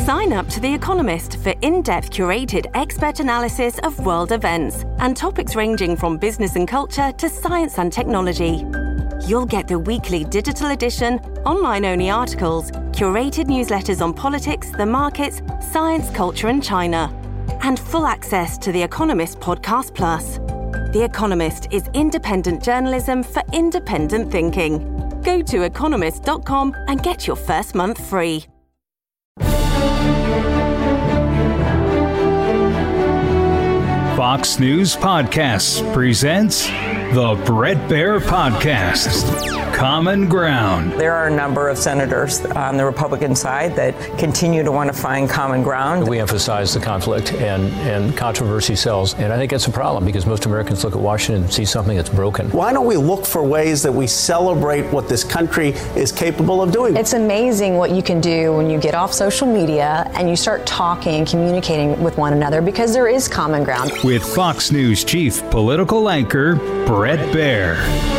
Sign up to The Economist for in-depth curated expert analysis of world events and topics ranging from business and culture to science and technology. You'll get the weekly digital edition, online-only articles, curated newsletters on politics, the markets, science, culture and China, and full access to The Economist Podcast Plus. The Economist is independent journalism for independent thinking. Go to economist.com and get your first month free. Fox News Podcasts presents the Bret Baier Podcast, Common Ground. There are a number of senators on the Republican side that continue to want to find common ground. We emphasize the conflict and controversy sells, and I think that's a problem because most Americans look at Washington and see something that's broken. Why don't we look for ways that we celebrate what this country is capable of doing? It's amazing what you can do when you get off social media and you start talking and communicating with one another because there is common ground. With Fox News chief political anchor Bret Baier.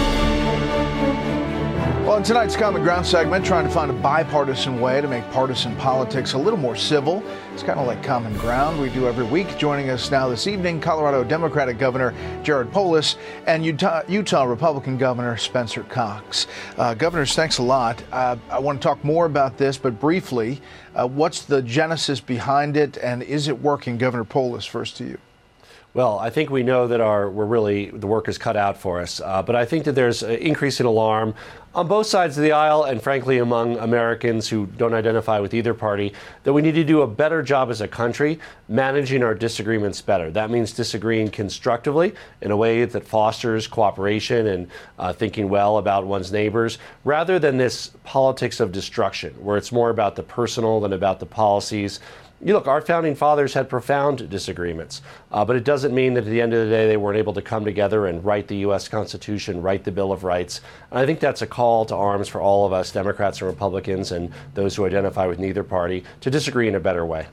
Well, in tonight's Common Ground segment, trying to find a bipartisan way to make partisan politics a little more civil. It's kind of like Common Ground we do every week. Joining us now this evening, Colorado Democratic Governor Jared Polis and Utah Republican Governor Spencer Cox. Governors, thanks a lot. I want to talk more about this, but briefly, what's the genesis behind it, and is it working? Governor Polis, first to you. Well, I think we know that the work is cut out for us. But I think that there's an increase in alarm on both sides of the aisle and frankly among Americans who don't identify with either party that we need to do a better job as a country managing our disagreements better. That means disagreeing constructively in a way that fosters cooperation and thinking well about one's neighbors rather than this politics of destruction where it's more about the personal than about the policies. Look, our founding fathers had profound disagreements, but it doesn't mean that at the end of the day they weren't able to come together and write the U.S. Constitution, write the Bill of Rights. And I think that's a call to arms for all of us, Democrats and Republicans, and those who identify with neither party, to disagree in a better way.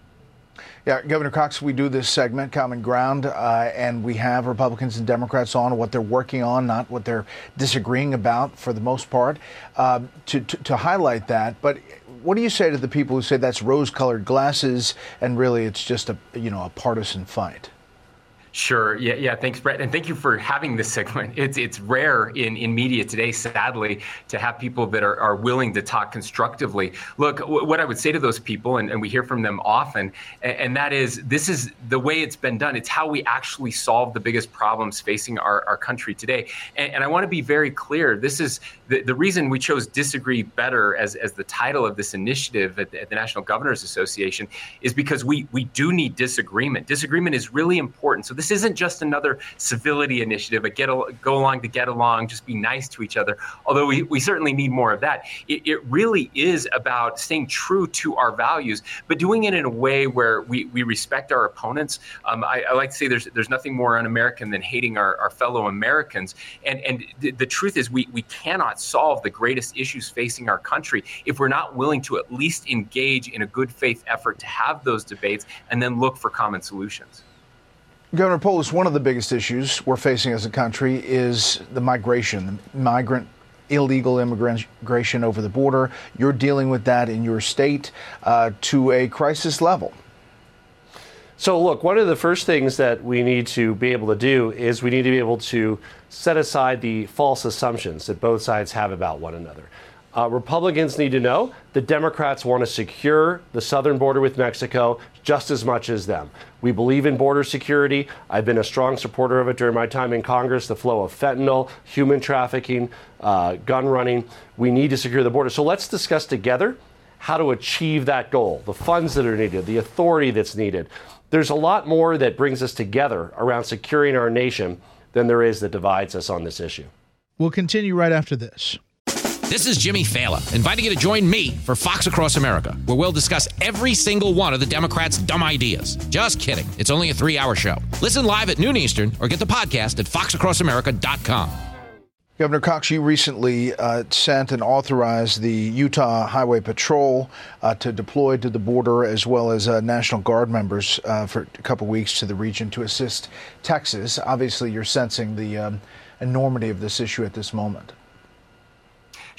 Yeah, Governor Cox, we do this segment, Common Ground, and we have Republicans and Democrats on what they're working on, not what they're disagreeing about for the most part, to highlight that. But what do you say to the people who say that's rose-colored glasses and really it's just a partisan fight? Sure. Yeah. Thanks, Bret. And thank you for having this segment. It's rare in media today, sadly, to have people that are willing to talk constructively. Look, what I would say to those people, and we hear from them often, and that is, this is the way it's been done. It's how we actually solve the biggest problems facing our country today. And I want to be very clear. This is the reason we chose Disagree Better as the title of this initiative at the National Governors Association is because we do need disagreement. Disagreement is really important. So this isn't just another civility initiative, go along to get along, just be nice to each other, although we certainly need more of that. It really is about staying true to our values, but doing it in a way where we respect our opponents. I like to say there's nothing more un-American than hating our fellow Americans. And the truth is we cannot solve the greatest issues facing our country if we're not willing to at least engage in a good faith effort to have those debates and then look for common solutions. Governor Polis, one of the biggest issues we're facing as a country is the migration, illegal immigration over the border. You're dealing with that in your state to a crisis level. So look, one of the first things that we need to be able to do is we need to be able to set aside the false assumptions that both sides have about one another. Republicans need to know that Democrats want to secure the southern border with Mexico just as much as them. We believe in border security. I've been a strong supporter of it during my time in Congress, the flow of fentanyl, human trafficking, gun running. We need to secure the border. So let's discuss together how to achieve that goal, the funds that are needed, the authority that's needed. There's a lot more that brings us together around securing our nation than there is that divides us on this issue. We'll continue right after this. This is Jimmy Fallon, inviting you to join me for Fox Across America, where we'll discuss every single one of the Democrats' dumb ideas. Just kidding. It's only a 3-hour show. Listen live at noon Eastern or get the podcast at foxacrossamerica.com. Governor Cox, you recently sent and authorized the Utah Highway Patrol to deploy to the border, as well as National Guard members for a couple weeks to the region to assist Texas. Obviously, you're sensing the enormity of this issue at this moment.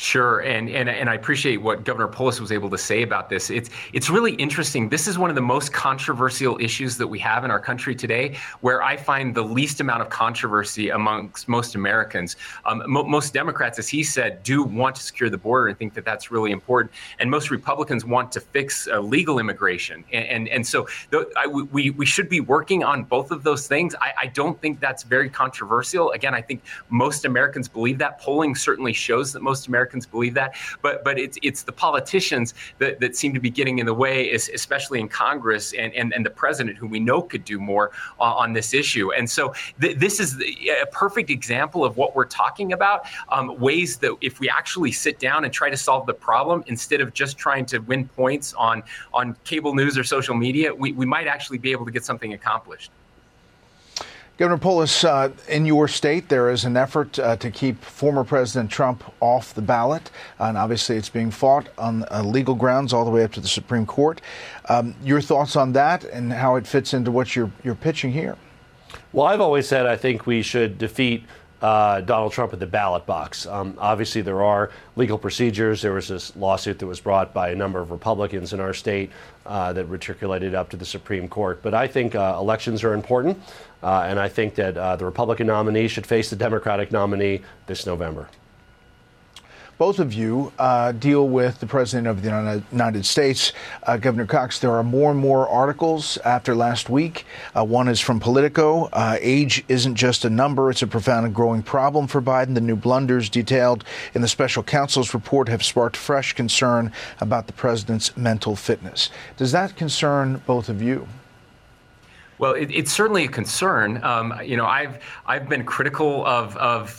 Sure, and I appreciate what Governor Polis was able to say about this. It's really interesting. This is one of the most controversial issues that we have in our country today, where I find the least amount of controversy amongst most Americans. Most Democrats, as he said, do want to secure the border and think that that's really important. And most Republicans want to fix legal immigration. And so we should be working on both of those things. I don't think that's very controversial. Again, I think most Americans believe that. Polling certainly shows that most Americans believe that, but it's the politicians that seem to be getting in the way, especially in Congress and the president, who we know could do more on this issue. And so this is a perfect example of what we're talking about, ways that if we actually sit down and try to solve the problem, instead of just trying to win points on cable news or social media, we might actually be able to get something accomplished. Governor Polis, in your state, there is an effort to keep former President Trump off the ballot, and obviously it's being fought on legal grounds all the way up to the Supreme Court. Your thoughts on that and how it fits into what you're pitching here? Well, I've always said I think we should defeat Donald Trump at the ballot box. Obviously, there are legal procedures. There was this lawsuit that was brought by a number of Republicans in our state that matriculated up to the Supreme Court. But I think elections are important, and I think that the Republican nominee should face the Democratic nominee this November. Both of you deal with the President of the United States, Governor Cox. There are more and more articles after last week. One is from Politico. Age isn't just a number. It's a profound and growing problem for Biden. The new blunders detailed in the special counsel's report have sparked fresh concern about the president's mental fitness. Does that concern both of you? Well, it's certainly a concern. I've been critical of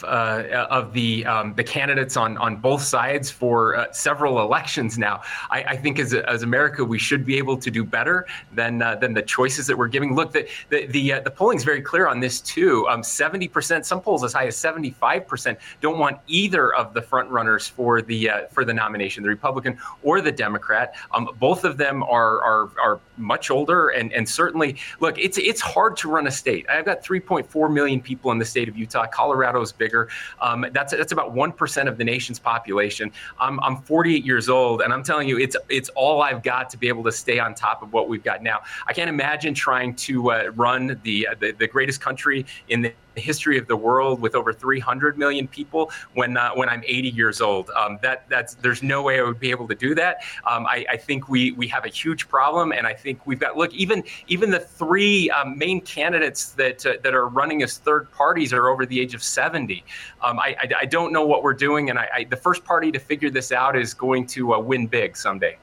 the candidates on both sides for several elections now. I think as America, we should be able to do better than the choices that we're giving. Look, the polling is very clear on this too. 70%, some polls as high as 75%, don't want either of the front runners for the nomination, the Republican or the Democrat. Both of them are much older, and certainly, look, it's hard to run a state. I've got 3.4 million people in the state of Utah. Colorado's bigger. That's about 1% of the nation's population. I'm 48 years old, and I'm telling you, it's all I've got to be able to stay on top of what we've got now. I can't imagine trying to run the greatest country in the history of the world with over 300 million people when I'm 80 years old. There's no way I would be able to do that. I think we have a huge problem, and I think we've got, look, even the three main candidates that are running as third parties are over the age of 70. I don't know what we're doing, and the first party to figure this out is going to win big someday.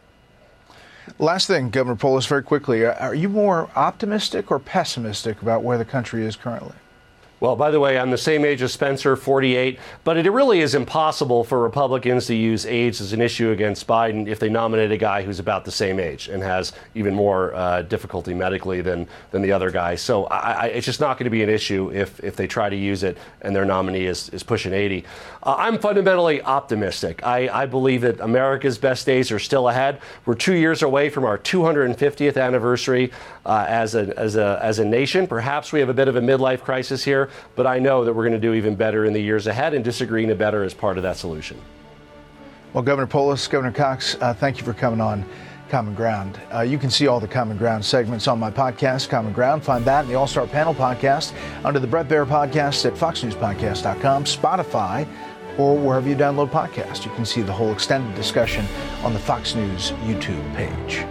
Last thing, Governor Polis, very quickly, are you more optimistic or pessimistic about where the country is currently? Well, by the way, I'm the same age as Spencer, 48, but it really is impossible for Republicans to use age as an issue against Biden if they nominate a guy who's about the same age and has even more difficulty medically than the other guy. So it's just not going to be an issue if they try to use it and their nominee is pushing 80. I'm fundamentally optimistic. I believe that America's best days are still ahead. We're 2 years away from our 250th anniversary as a nation. Perhaps we have a bit of a midlife crisis here, but I know that we're going to do even better in the years ahead, and disagreeing to better is part of that solution. Well, Governor Polis, Governor Cox, thank you for coming on Common Ground. You can see all the Common Ground segments on my podcast, Common Ground. Find that in the All-Star Panel podcast under the Bret Baier Podcast at foxnewspodcast.com, Spotify, or wherever you download podcasts. You can see the whole extended discussion on the Fox News YouTube page.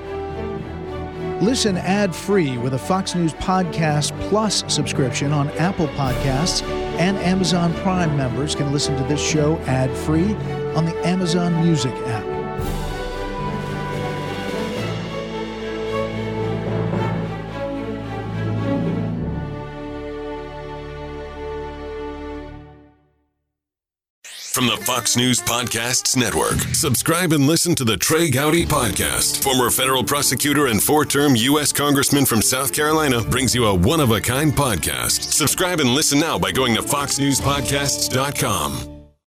Listen ad-free with a Fox News Podcast Plus subscription on Apple Podcasts, and Amazon Prime members can listen to this show ad-free on the Amazon Music app. From the Fox News Podcasts Network, subscribe and listen to the Trey Gowdy Podcast. Former federal prosecutor and four-term U.S. Congressman from South Carolina brings you a one-of-a-kind podcast. Subscribe and listen now by going to foxnewspodcasts.com.